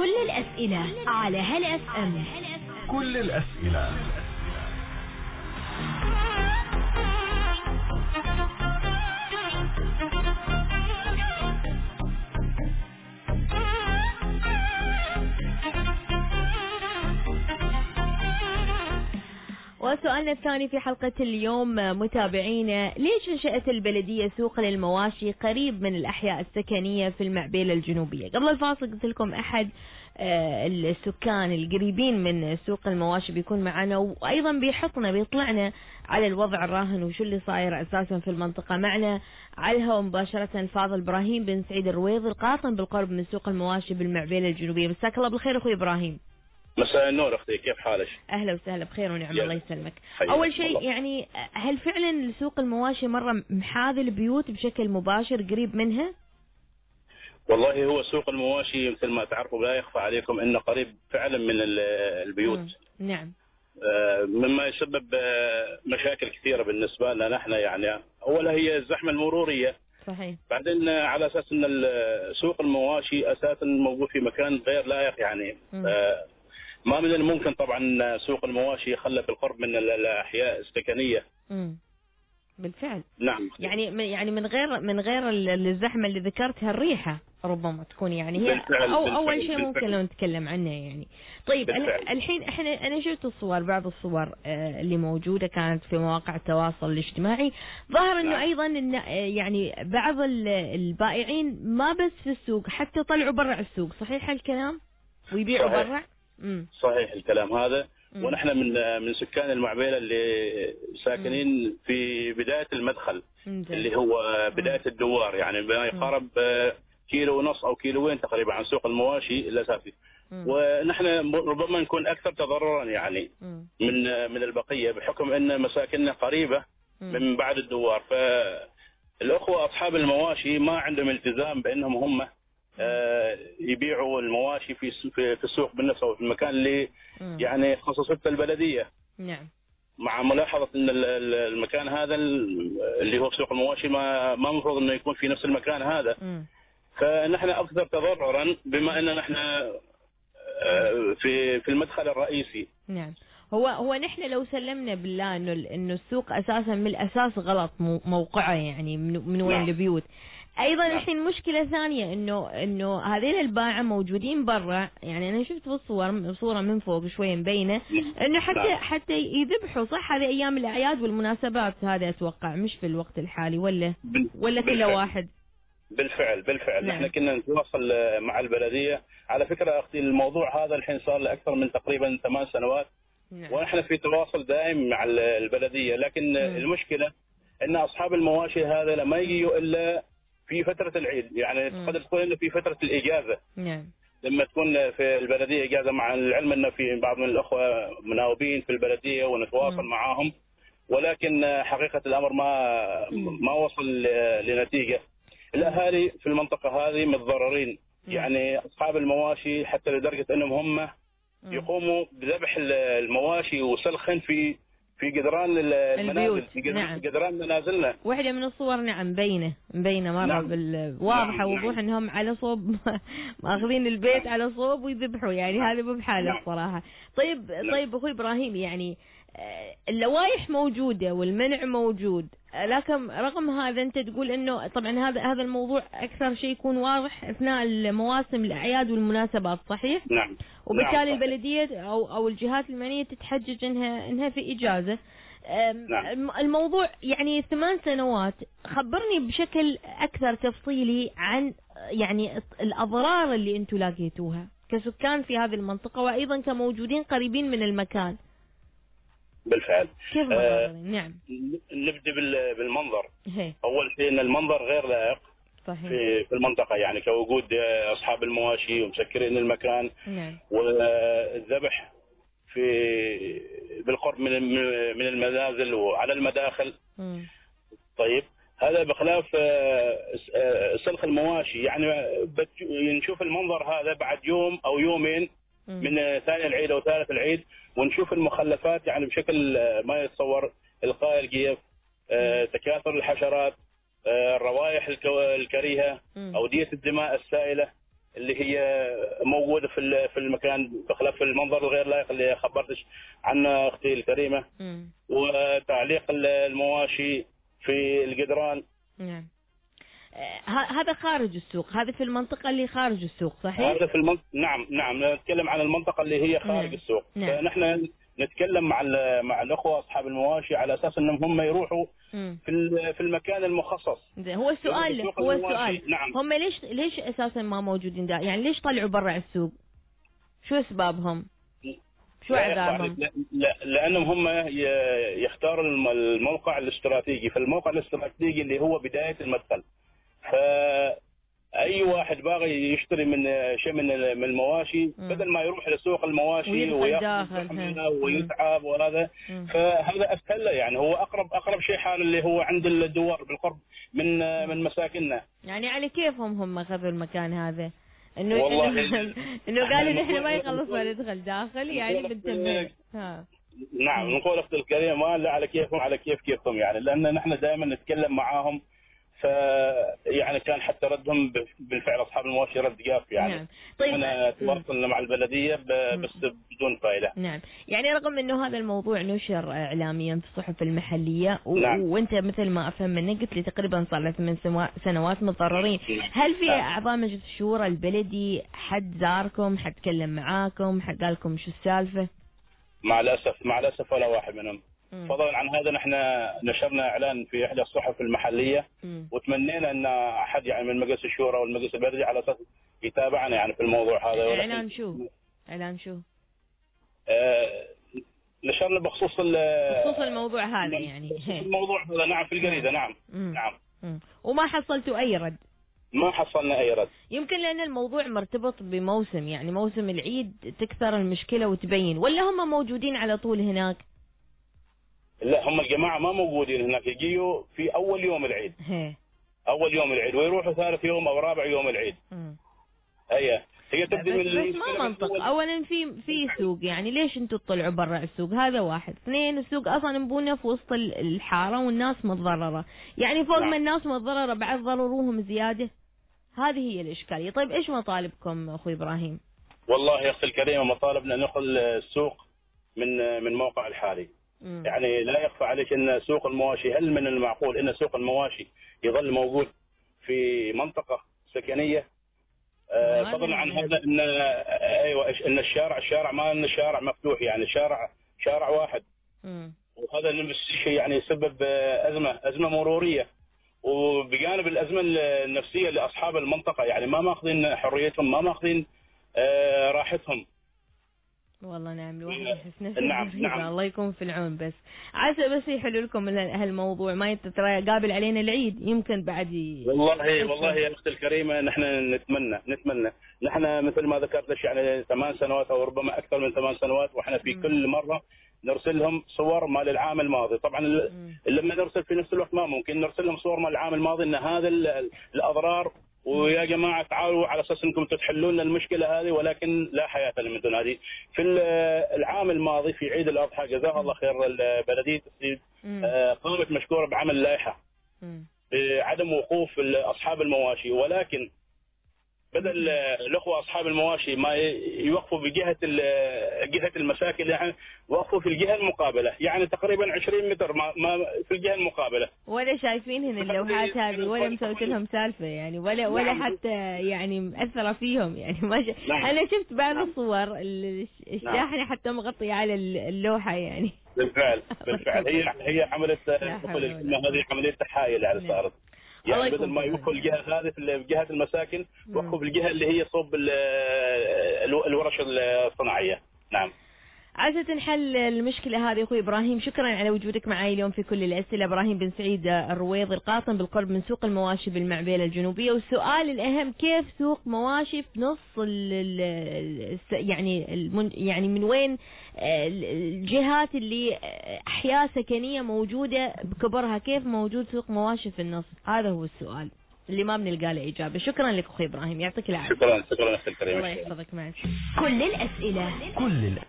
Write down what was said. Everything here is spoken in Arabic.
كل الأسئلة على هل اف ام. كل الأسئلة. وسؤالنا الثاني في حلقة اليوم متابعينا: ليش انشأت البلدية سوق للمواشي قريب من الأحياء السكنية في المعبيلة الجنوبية؟ قبل الفاصل قلت لكم أحد السكان القريبين من سوق المواشي بيكون معنا، وأيضا بيطلعنا على الوضع الراهن وشو اللي صاير أساسا في المنطقة. معنا على الهواء مباشرة فاضل إبراهيم بن سعيد الرويضي، القاطن بالقرب من سوق المواشي بالمعبيلة الجنوبية. مساك الله بالخير أخوي إبراهيم. مساء النور اختي، كيف حالك؟ اهلا وسهلا بخير ونعم، الله يسلمك. اول اول شيء يعني هل فعلا سوق المواشي مره محاذي البيوت بشكل مباشر قريب منها؟ والله هو سوق المواشي مثل ما تعرفوا لا يخفى عليكم انه قريب فعلا من البيوت. نعم. مما يسبب مشاكل كثيره بالنسبه لنا نحن، يعني اولا هي الزحمه المروريه. صحيح. بعدين على اساس ان سوق المواشي اساسا موجود في مكان غير لائق، يعني ما من الممكن طبعا سوق المواشي يخلى بالقرب من الاحياء السكنيه. بالفعل. نعم. يعني من غير الزحمه اللي ذكرتها، الريحه ربما تكون يعني هي بالفعل. اول شيء ممكن لو نتكلم عنه يعني. طيب الحين انا شفت بعض الصور اللي موجوده كانت في مواقع التواصل الاجتماعي، ظهر انه ايضا إن يعني بعض البائعين ما بس في السوق، حتى طلعوا برا السوق. صحيح هالكلام؟ ويبيعوا برا؟ صحيح الكلام هذا. ونحن من سكان المعبيلة اللي ساكنين في بداية المدخل اللي هو بداية الدوار، يعني ما يقارب كيلو ونص أو كيلوين تقريبا عن سوق المواشي الأساسي. ونحن ربما نكون أكثر تضررا يعني من البقية، بحكم أن مساكننا قريبة من بعد الدوار. فالأخوة أصحاب المواشي ما عندهم التزام بأنهم هم يبيعوا المواشي في السوق بالنفس او في المكان اللي يعني خصصته البلديه. نعم. مع ملاحظه ان المكان هذا اللي هو سوق المواشي ما المفروض انه يكون في نفس المكان هذا. فنحن اكثر تضررا بما ان نحن في المدخل الرئيسي. نعم. هو نحن لو سلمنا بالله انه السوق اساسا من الاساس غلط موقعه، يعني من وين البيوت. ايضا الحين مشكله ثانيه انه هذين الباعه موجودين برا، يعني انا شفت صوره من فوق شويه مبينه انه حتى يذبحوا. صح، هذه ايام الاعياد والمناسبات، هذا اتوقع مش في الوقت الحالي ولا كل واحد. بالفعل نحن كنا نتواصل مع البلديه. على فكره اختي الموضوع هذا الحين صار له اكثر من تقريبا 8 سنوات. ونحن في تواصل دائم مع البلديه، لكن المشكله ان اصحاب المواشي هذا لما يجوا الا في فترة العيد، يعني قد تكون انه في فترة الإجازة. لما تكون في البلدية إجازة، مع العلم انه في بعض من الأخوة مناوبين في البلدية ونتواصل معاهم، ولكن حقيقة الأمر ما وصل لنتيجة. الأهالي في المنطقة هذه متضررين، يعني أصحاب المواشي حتى لدرجة أنهم هم يقوموا بذبح المواشي وسلخن في جدران المنازل، في جدران منازلنا. واحدة من الصور مبينة مرة واضحة وضوح انهم على صوب ماخذين البيت على صوب ويذبحوا، يعني هذا مو بحالة الصراحة. طيب اخوي ابراهيم، يعني اللوائح موجودة والمنع موجود، لكن رغم هذا انت تقول انه طبعا هذا الموضوع اكثر شيء يكون واضح اثناء المواسم الاعياد والمناسبات. صحيح؟ نعم. وبالتالي البلدية او الجهات المعنية تتحجج انها في اجازة. الموضوع يعني 8 سنوات. خبرني بشكل اكثر تفصيلي عن يعني الاضرار اللي انتم لاقيتوها كسكان في هذه المنطقة، وايضا كموجودين قريبين من المكان. بالفعل. كيف نعم. نبدأ بالمنظر. أول شيء أن المنظر غير لائق. صحيح. في المنطقة، يعني كوجود أصحاب المواشي ومسكرين المكان. نعم. والذبح بالقرب من المنازل وعلى المداخل. طيب هذا بخلاف سلخ المواشي، يعني نشوف المنظر هذا بعد يوم أو يومين من ثاني العيد أو ثالث العيد، ونشوف المخلفات يعني بشكل ما يتصور. إلقاء القيف، تكاثر الحشرات، الروائح الكريهة، أودية الدماء السائلة. اللي هي موجوده في المكان بخلاف المنظر الغير لائق اللي خبرتش عنه اختي الكريمه. وتعليق المواشي في القدران. نعم. هذا خارج السوق، هذا في المنطقة اللي خارج السوق صحيح؟ هذا في المنطقة. نعم نتكلم عن المنطقة اللي هي خارج السوق. فنحن نتكلم مع الأخوة أصحاب المواشي على أساس أنهم هم يروحوا في المكان المخصص. هو السؤال نعم. هم ليش أساسا ما موجودين دا؟ يعني ليش طلعوا برا السوق؟ شو أسبابهم؟ شو أعذارهم؟ لأنهم هم يختاروا الموقع الاستراتيجي، فالموقع الاستراتيجي اللي هو بداية المدخل. فأي واحد باغي يشتري من شيء من المواشي بدل ما يروح لسوق المواشي ويتعب وهذا، فهذا أسهل له. يعني هو أقرب شيء حال اللي هو عند الدوار بالقرب من مساكننا. يعني على كيفهم هم خذوا المكان هذا؟ إنه قالوا نحن ما يخلص ولا ندخل داخل، يعني بنتمه. نعم نقول أختي الكريمة لا على كيفهم على كيفهم، يعني لأن نحن دائما نتكلم معاهم، يعني كان حتى ردهم بالفعل اصحاب المواشي رد قاف يعني. نعم. طيب احنا تواصلنا مع البلديه بس بدون فائده. نعم. يعني رغم انه هذا الموضوع نشر اعلاميا في الصحف المحليه نعم. وانت مثل ما افهم منك قلت لي تقريبا صار له 8 سنوات متضررين، هل في اعضاء مجلس الشورى البلدي حد زاركم، حد تكلم معاكم، حد قال لكم شو السالفه؟ مع الاسف ولا واحد منهم. فضلا عن هذا نحن نشرنا اعلان في احدى الصحف المحليه وتمنينا ان احد يعني من مجلس الشورى والمجلس البلدي على اساس يتابعنا يعني في الموضوع هذا. اعلان شو؟ نشرنا بخصوص الموضوع هذا يعني. الموضوع هذا نعم في الجريده. نعم. نعم. وما حصلتوا اي رد؟ ما حصلنا اي رد. يمكن لان الموضوع مرتبط بموسم، يعني موسم العيد تكثر المشكله وتبين، ولا هم موجودين على طول هناك؟ لا هم الجماعة ما موجودين هناك، يجيوا في أول يوم العيد. أول يوم العيد ويروحوا ثالث يوم أو رابع يوم العيد. هي تبدي بس ما منطق. أولا في سوق، يعني ليش أنتوا تطلعوا برا السوق؟ هذا واحد. اثنين، السوق أصلا مبونة في وسط الحارة والناس متضررة، يعني فوق ما الناس متضررة بعد ضرروهم زيادة. هذه هي الإشكالية. طيب إيش مطالبكم أخوي إبراهيم؟ والله يا أختي الكريمة مطالبنا نأخذ السوق من موقع الحالي. يعني لا يخفى عليك ان سوق المواشي، هل من المعقول ان سوق المواشي يظل موجود في منطقه سكنيه؟ فضلا عن هذا ان ان الشارع ما ان الشارع مفتوح، يعني شارع واحد. وهذا الشيء يعني يسبب ازمه مروريه، وبجانب الازمه النفسيه لاصحاب المنطقه، يعني ما ماخذين حريتهم، ما ماخذين راحتهم. والله نعم الواحد يحس نفسه. نعم. الله يكون في العون. بس عسى بس يحلوا لكم هالموضوع، ما ترى قابل علينا العيد يمكن بعد والله يا اختي الكريمه نحن نتمنى نحن مثل ما ذكرت يعني 8 سنوات او ربما اكثر من 8 سنوات واحنا في كل مره نرسل لهم صور مال العام الماضي. طبعا لما نرسل في نفس الوقت ما ممكن نرسل لهم صور مال العام الماضي ان هذا الاضرار، ويا جماعه تعالوا على اساس انكم تحلون المشكله هذه، ولكن لا حياه لمن دون هذه. في العام الماضي في عيد الاضحى جزاها الله خير بلديه السيد قامت مشكوره بعمل لائحه بعدم وقوف اصحاب المواشي، ولكن بدل الاخوه اصحاب المواشي ما يوقفوا بجهه المساكن، يعني وقفوا في الجهه المقابله، يعني تقريبا 20 متر ما في الجهه المقابله. ولا شايفين هن اللوحات هذه ولا مسويت لهم سالفه يعني، ولا حتى يعني مأثره فيهم يعني. انا شفت بعض الصور الشاحنه حتى مغطيه على اللوحه يعني. بالفعل هي عملت هذه عمليه تحايل يعني صارت. يعني بدل ما يوقفوا الجهه هذه في جهه المساكن وقفوا في الجهه اللي هي صوب الورش الصناعيه. نعم. عسى تنحل المشكله هذه اخوي ابراهيم. شكرا على وجودك معي اليوم في كل الاسئله. ابراهيم بن سعيد الرويض القاطن بالقرب من سوق المواشي بالمعبيله الجنوبيه. والسؤال الاهم، كيف سوق مواشي في نص يعني من وين الجهات اللي احياء سكنيه موجوده بكبرها، كيف موجود سوق مواشي في النص؟ هذا هو السؤال اللي ما بنلقى له اجابه. شكرا لك اخوي ابراهيم، يعطيك العافيه. شكرا اخي الكريم. الله يحفظك معك. كل الاسئله